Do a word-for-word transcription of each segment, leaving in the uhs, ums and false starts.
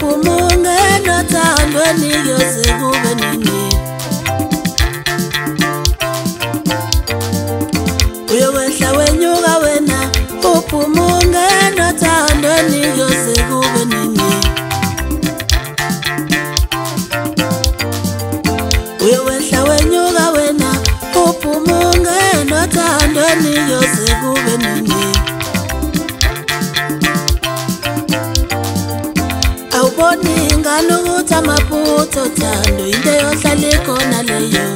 uphumunge nothandweni yoze kube nini. Uyokwehla wenyuka wena uphumunge nothandweni yoze kube nini. Uyokwehla wenyuka wena uphumunge nothandweni yoze kube nini. Awuboni ngani ukuthi amaphutha othando into yohlala ikhona leyo.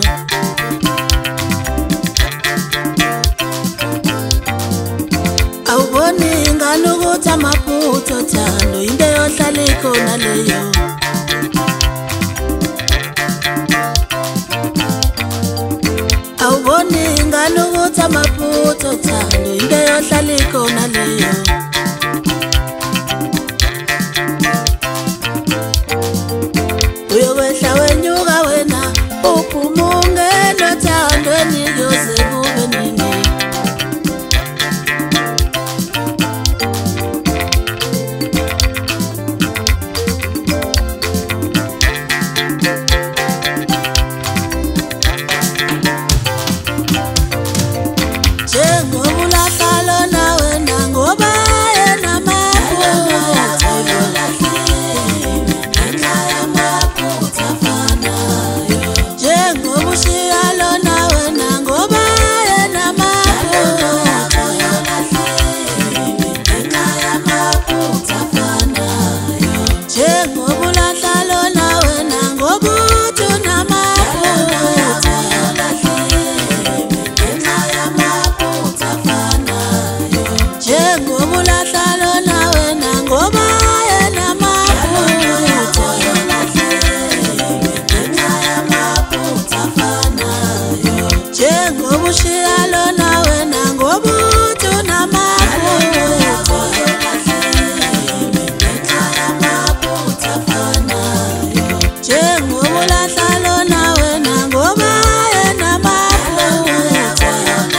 Awuboni ngani ukuthi amaphutha othando into yohlala ikhona leyo. Awuboni ngani ukuthi amaphutha othando into yohlala ikhona leyo. Uyokwehla wenyuka wena uphumunge nothandweni yoze kube nini. Njengobulahla lona wena ngoba yena maphutha. Njengobushiya lona wena ngoba yena maphutha. Njengobulahla lona wena ngobuthi unamaphutha. Njengobulahla lona wena ngoba yena maphutha. Njengobushiya lona wena ngobuthi unamaphutha. Njengobulahla lona wena ngoba yena maphutha.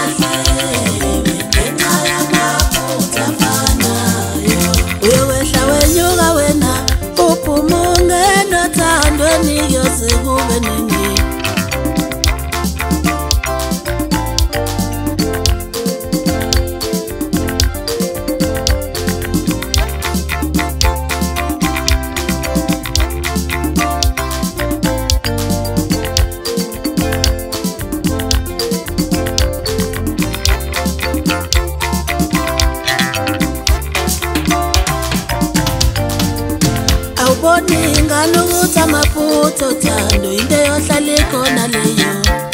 Uyokwehla wenyuka wena uphumunge nothandweni yoze kube nini. Awuboni ngani ukuthi amaphutha othando into yohlala ikhona leyo.